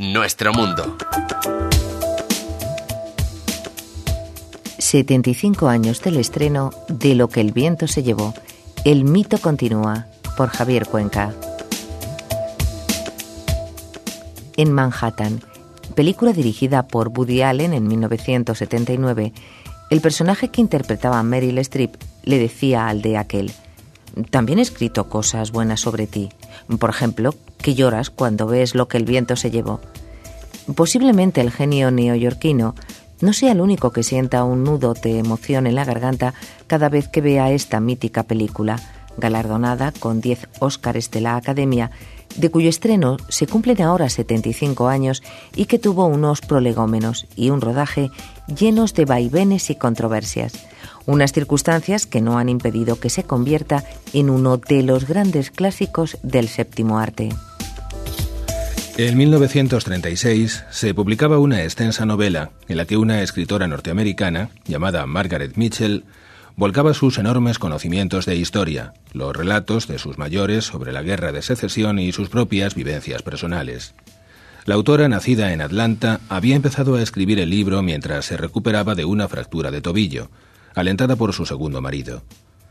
nuestro mundo. 75 años del estreno de Lo que el viento se llevó. El mito continúa, por Javier Cuenca. En Manhattan, película dirigida por Woody Allen en 1979, el personaje que interpretaba Meryl Streep le decía al de aquel: también he escrito cosas buenas sobre ti. Por ejemplo, que lloras cuando ves Lo que el viento se llevó. Posiblemente el genio neoyorquino no sea el único que sienta un nudo de emoción en la garganta cada vez que vea esta mítica película, galardonada con 10 Óscares de la Academia, de cuyo estreno se cumplen ahora 75 años y que tuvo unos prolegómenos y un rodaje llenos de vaivenes y controversias. Unas circunstancias que no han impedido que se convierta en uno de los grandes clásicos del séptimo arte. En 1936 se publicaba una extensa novela en la que una escritora norteamericana, llamada Margaret Mitchell, volcaba sus enormes conocimientos de historia, los relatos de sus mayores sobre la Guerra de Secesión y sus propias vivencias personales. La autora, nacida en Atlanta, había empezado a escribir el libro mientras se recuperaba de una fractura de tobillo, alentada por su segundo marido.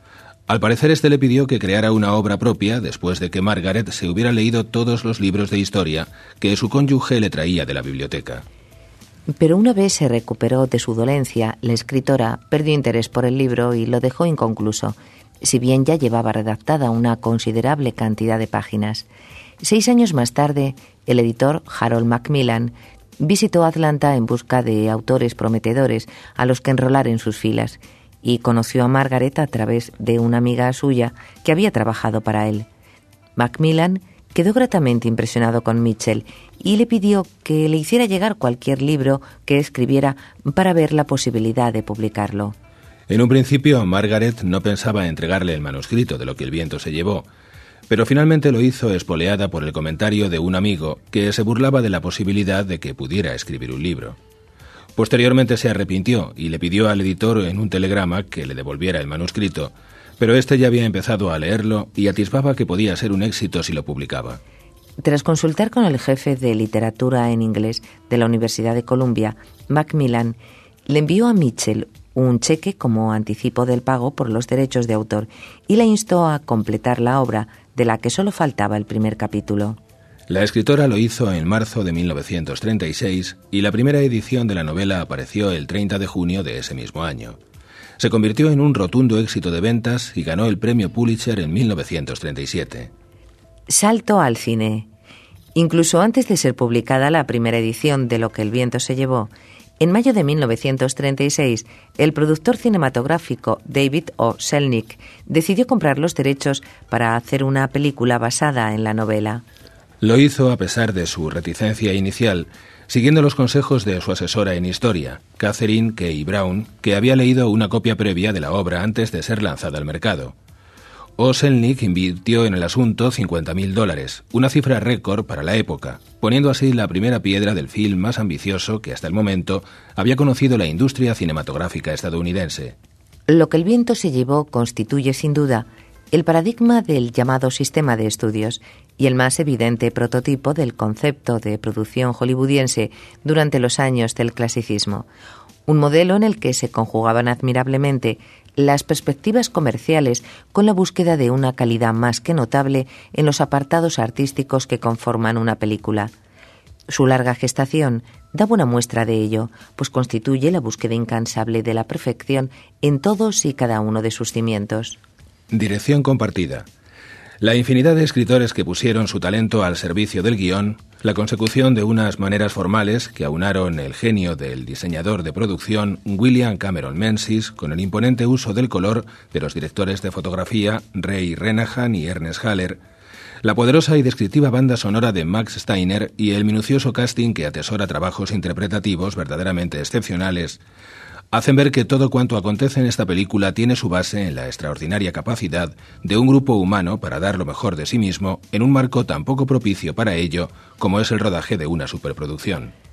Al parecer, este le pidió que creara una obra propia después de que Margaret se hubiera leído todos los libros de historia que su cónyuge le traía de la biblioteca. Pero una vez se recuperó de su dolencia, la escritora perdió interés por el libro y lo dejó inconcluso, si bien ya llevaba redactada una considerable cantidad de páginas. 6 años más tarde, el editor Harold Macmillan visitó Atlanta en busca de autores prometedores a los que enrolar en sus filas, y conoció a Margaret a través de una amiga suya que había trabajado para él. Macmillan quedó gratamente impresionado con Mitchell y le pidió que le hiciera llegar cualquier libro que escribiera para ver la posibilidad de publicarlo. En un principio, Margaret no pensaba entregarle el manuscrito de Lo que el viento se llevó, pero finalmente lo hizo espoleada por el comentario de un amigo que se burlaba de la posibilidad de que pudiera escribir un libro. Posteriormente se arrepintió y le pidió al editor en un telegrama que le devolviera el manuscrito, pero este ya había empezado a leerlo y atisbaba que podía ser un éxito si lo publicaba. Tras consultar con el jefe de literatura en inglés de la Universidad de Columbia, Macmillan le envió a Mitchell un cheque como anticipo del pago por los derechos de autor y la instó a completar la obra, de la que solo faltaba el primer capítulo. La escritora lo hizo en marzo de 1936 y la primera edición de la novela apareció el 30 de junio de ese mismo año. Se convirtió en un rotundo éxito de ventas y ganó el premio Pulitzer en 1937. Salto al cine. Incluso antes de ser publicada la primera edición de Lo que el viento se llevó, en mayo de 1936, el productor cinematográfico David O. Selznick decidió comprar los derechos para hacer una película basada en la novela. Lo hizo a pesar de su reticencia inicial, siguiendo los consejos de su asesora en historia, Catherine K. Brown, que había leído una copia previa de la obra antes de ser lanzada al mercado. Selznick invirtió en el asunto $50,000, una cifra récord para la época, poniendo así la primera piedra del film más ambicioso que hasta el momento había conocido la industria cinematográfica estadounidense. Lo que el viento se llevó constituye, sin duda, el paradigma del llamado sistema de estudios y el más evidente prototipo del concepto de producción hollywoodiense durante los años del clasicismo. Un modelo en el que se conjugaban admirablemente las perspectivas comerciales con la búsqueda de una calidad más que notable en los apartados artísticos que conforman una película. Su larga gestación da buena muestra de ello, pues constituye la búsqueda incansable de la perfección en todos y cada uno de sus cimientos. Dirección compartida. La infinidad de escritores que pusieron su talento al servicio del guión, la consecución de unas maneras formales que aunaron el genio del diseñador de producción William Cameron Menzies con el imponente uso del color de los directores de fotografía Ray Renahan y Ernest Haller, la poderosa y descriptiva banda sonora de Max Steiner y el minucioso casting que atesora trabajos interpretativos verdaderamente excepcionales, hacen ver que todo cuanto acontece en esta película tiene su base en la extraordinaria capacidad de un grupo humano para dar lo mejor de sí mismo en un marco tan poco propicio para ello como es el rodaje de una superproducción.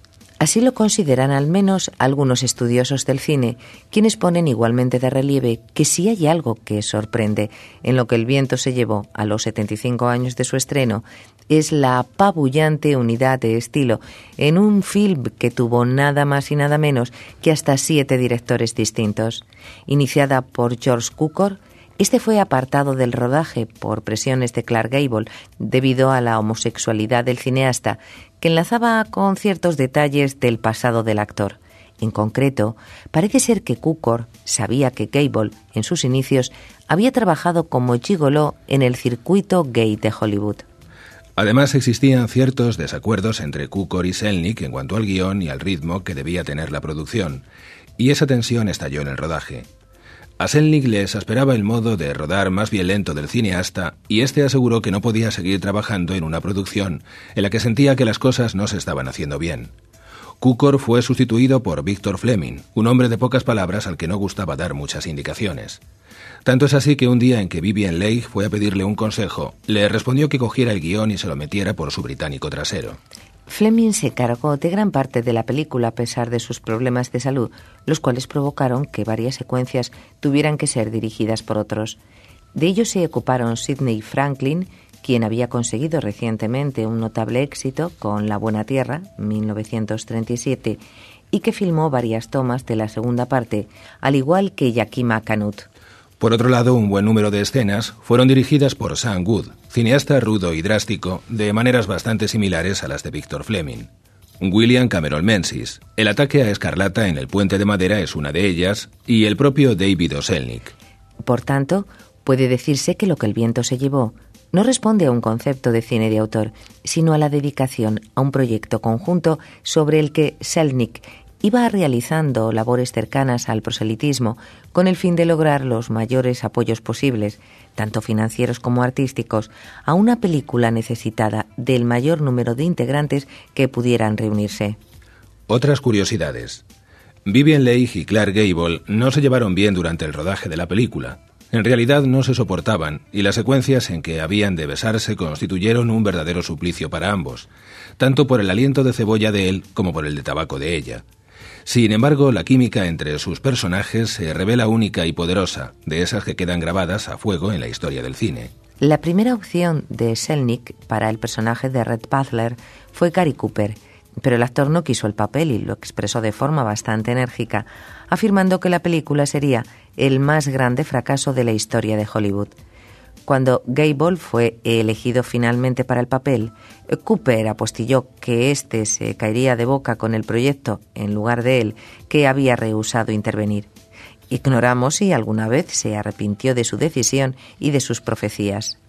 Así lo consideran al menos algunos estudiosos del cine, quienes ponen igualmente de relieve que si hay algo que sorprende en lo que El viento se llevó a los 75 años de su estreno, es la apabullante unidad de estilo en un film que tuvo nada más y nada menos que hasta 7 directores distintos. Iniciada por George Cukor, este fue apartado del rodaje por presiones de Clark Gable debido a la homosexualidad del cineasta, que enlazaba con ciertos detalles del pasado del actor. En concreto, parece ser que Cukor sabía que Gable, en sus inicios, había trabajado como gigoló en el circuito gay de Hollywood. Además, existían ciertos desacuerdos entre Cukor y Selnick en cuanto al guión y al ritmo que debía tener la producción, y esa tensión estalló en el rodaje. A Selnick le exasperaba el modo de rodar más bien lento del cineasta y este aseguró que no podía seguir trabajando en una producción en la que sentía que las cosas no se estaban haciendo bien. Cukor fue sustituido por Victor Fleming, un hombre de pocas palabras al que no gustaba dar muchas indicaciones. Tanto es así que un día en que Vivien Leigh fue a pedirle un consejo, le respondió que cogiera el guión y se lo metiera por su británico trasero. Fleming se cargó de gran parte de la película a pesar de sus problemas de salud, los cuales provocaron que varias secuencias tuvieran que ser dirigidas por otros. De ello se ocuparon Sidney Franklin, quien había conseguido recientemente un notable éxito con La buena tierra, 1937, y que filmó varias tomas de la segunda parte, al igual que Yakima Canut. Por otro lado, un buen número de escenas fueron dirigidas por Sam Wood, cineasta rudo y drástico, de maneras bastante similares a las de Victor Fleming. William Cameron Menzies, El ataque a Escarlata en el puente de madera es una de ellas, y el propio David O. Selnick. Por tanto, puede decirse que Lo que el viento se llevó no responde a un concepto de cine de autor, sino a la dedicación a un proyecto conjunto sobre el que Selnick iba realizando labores cercanas al proselitismo con el fin de lograr los mayores apoyos posibles, tanto financieros como artísticos, a una película necesitada del mayor número de integrantes que pudieran reunirse. Otras curiosidades. Vivien Leigh y Clark Gable no se llevaron bien durante el rodaje de la película. En realidad no se soportaban y las secuencias en que habían de besarse constituyeron un verdadero suplicio para ambos, tanto por el aliento de cebolla de él como por el de tabaco de ella. Sin embargo, la química entre sus personajes se revela única y poderosa, de esas que quedan grabadas a fuego en la historia del cine. La primera opción de Selnick para el personaje de Rhett Butler fue Gary Cooper, pero el actor no quiso el papel y lo expresó de forma bastante enérgica, afirmando que la película sería el más grande fracaso de la historia de Hollywood. Cuando Gable fue elegido finalmente para el papel, Cooper apostilló que éste se caería de boca con el proyecto en lugar de él, que había rehusado intervenir. Ignoramos si alguna vez se arrepintió de su decisión y de sus profecías.